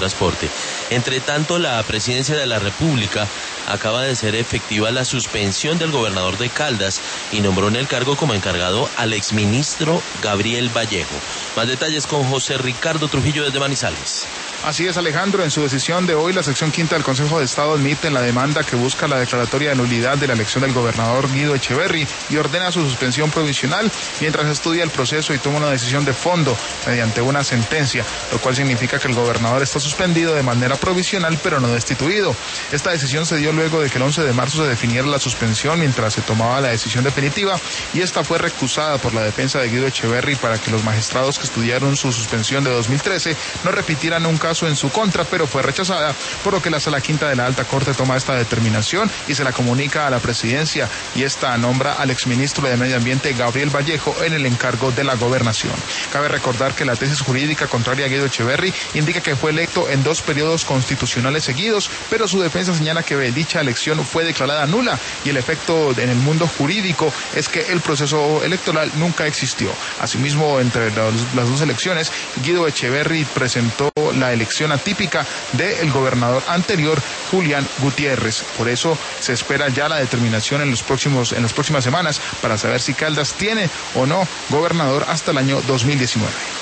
transporte. Entre tanto, la Presidencia de la República acaba de ser efectiva la suspensión del gobernador de Caldas y nombró en el cargo como encargado al exministro Gabriel Vallejo. Más detalles con José Ricardo Trujillo desde Manizales. Así es, Alejandro. En su decisión de hoy, la sección quinta del Consejo de Estado admite la demanda que busca la declaratoria de nulidad de la elección del gobernador Guido Echeverri y ordena su suspensión provisional mientras estudia el proceso y toma una decisión de fondo mediante una sentencia, lo cual significa que el gobernador está suspendido de manera provisional pero no destituido. Esta decisión se dio luego de que el 11 de marzo se definiera la suspensión mientras se tomaba la decisión definitiva, y esta fue recusada por la defensa de Guido Echeverri para que los magistrados que estudiaron su suspensión de 2013 no repitieran un caso en su contra, pero fue rechazada, por lo que la Sala Quinta de la Alta Corte toma esta determinación y se la comunica a la Presidencia, y esta nombra al exministro de Medio Ambiente Gabriel Vallejo en el encargo de la gobernación. Cabe recordar que la tesis jurídica contraria a Guido Echeverri indica que fue electo en 2 periodos constitucionales seguidos, pero su defensa señala que dicha elección fue declarada nula, y el efecto en el mundo jurídico es que el proceso electoral nunca existió. Asimismo, entre las 2 elecciones, Guido Echeverri presentó la elección atípica del gobernador anterior, Julián Gutiérrez. Por eso se espera ya la determinación en las próximas semanas para saber si Caldas tiene o no gobernador hasta el año 2019.